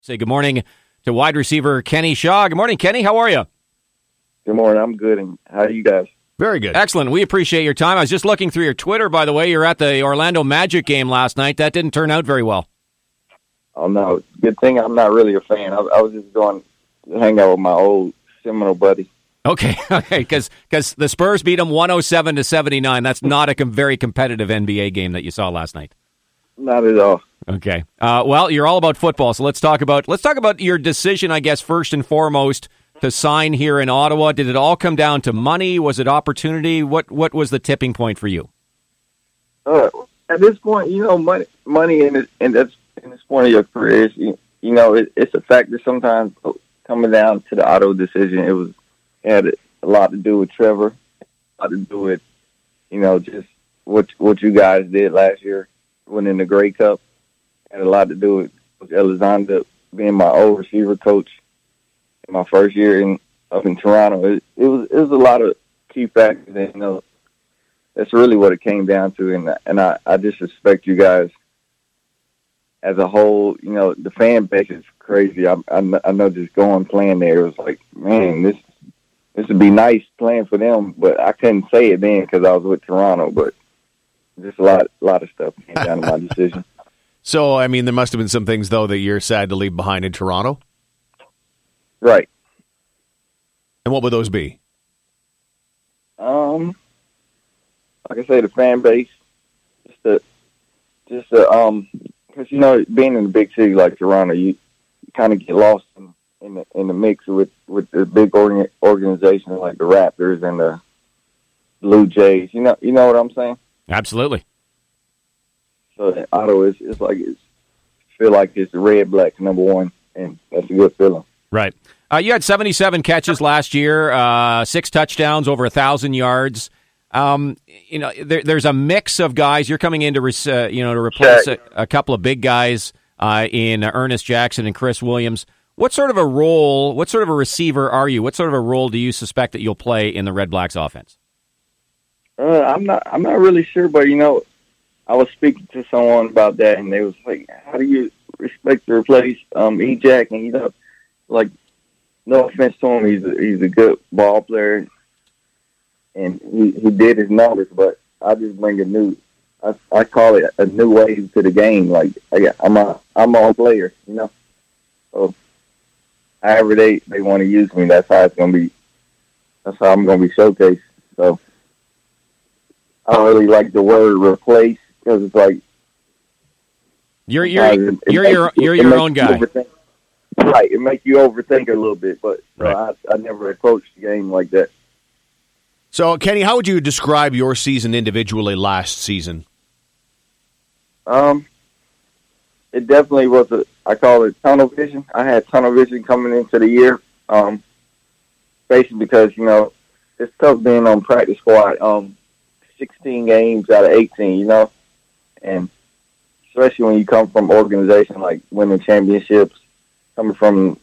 Say good morning to wide receiver Kenny Shaw. Good morning, Kenny. How are you? Good morning. I'm good. And how are you guys? Very good. Excellent. We appreciate your time. I was just looking through your Twitter, by the way. You're at the Orlando Magic game last night. That didn't turn out very well. Oh, no. Good thing I'm not really a fan. I was just going to hang out with my old Seminole buddy. Okay, because the Spurs beat them 107-79. That's not a very competitive NBA game that you saw last night. Not at all. Okay. Well, you're all about football, so let's talk about your decision, I guess, first and foremost, to sign here in Ottawa. Did it all come down to money? Was it opportunity? What was the tipping point for you? At this point, money in this point of your career, it's a factor sometimes. Coming down to the Ottawa decision, it had a lot to do with Trevor, a lot to do with, just what you guys did last year, winning the Grey Cup. It had a lot to do with Elizondo being my old receiver coach in my first year up in Toronto. It was a lot of key factors, and that's really what it came down to. And I just respect you guys as a whole. The fan base is crazy. I know just going playing there, it was like, man, this would be nice playing for them, but I couldn't say it then because I was with Toronto. But just a lot of stuff came down to my decision. So, I mean, there must have been some things, though, that you're sad to leave behind in Toronto? Right. And what would those be? Like I say, the fan base, because being in a big city like Toronto, you kind of get lost in the mix with the big organizations like the Raptors and the Blue Jays. You know what I'm saying? Absolutely. So Ottawa feel like it's the red black number one, and that's a good feeling. Right. You had 77 catches last year, 6 touchdowns, over 1,000 yards. There's a mix of guys. You're coming in to replace a couple of big guys in Ernest Jackson and Chris Williams. What sort of a role, what sort of a receiver are you? What sort of a role do you suspect that you'll play in the Red Blacks offense? I'm not really sure, but I was speaking to someone about that, and they was like, "How do you expect to replace E-Jack?" And no offense to him, he's a good ball player, and he did his numbers. But I just bring I call it a new wave to the game. Like I'm a player, So however they want to use me, that's how it's gonna be. That's how I'm gonna be showcased. So I don't really like the word replace because it's like you're your own guy. Right, it makes you overthink a little bit, but right. I never approached the game like that. So, Kenny, how would you describe your season individually last season? It definitely was I call it tunnel vision. I had tunnel vision coming into the year, basically because, it's tough being on practice squad, 16 games out of 18, and especially when you come from organization like winning championships, coming from,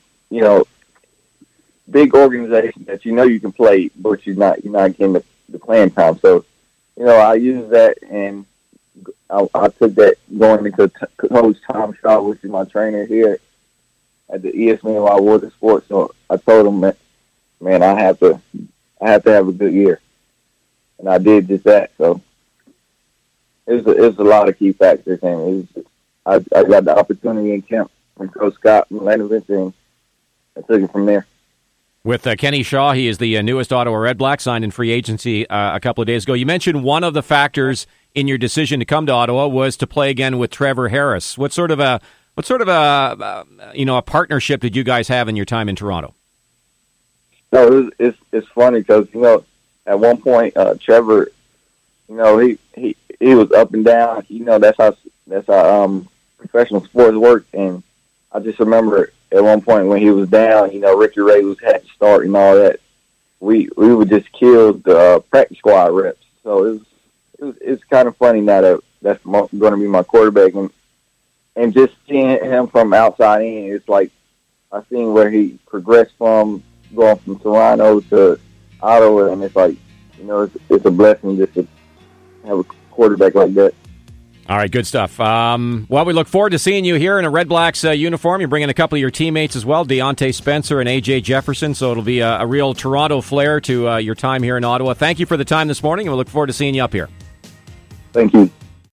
big organization that you can play, but you're not getting the playing time. So, I used that, and I took that going into Coach Tom Shaw, which is my trainer here at the ESPN Water Sports. So I told him, man, I have to have a good year, and I did just that. So it was a lot of key factors, and I got the opportunity in camp from Coach Scott and Lanovich, and I took it from there. With Kenny Shaw, he is the newest Ottawa Red Black, signed in free agency a couple of days ago. You mentioned one of the factors in your decision to come to Ottawa was to play again with Trevor Harris. What sort of a partnership did you guys have in your time in Toronto? No, it's funny because at one point Trevor, he was up and down. That's how professional sports work, and I just remember at one point when he was down, Ricky Ray had to start and all that. We would just kill the practice squad reps. So it's kind of funny now that that's going to be my quarterback, and just seeing him from outside in, it's like I seen where he progressed from going from Toronto to Ottawa, and it's like it's a blessing just to have a quarterback like that. All right, good stuff. Well, we look forward to seeing you here in a Red Blacks uniform. You're bringing a couple of your teammates as well, Deontay Spencer and A.J. Jefferson, so it'll be a real Toronto flair to your time here in Ottawa. Thank you for the time this morning, and we look forward to seeing you up here. Thank you.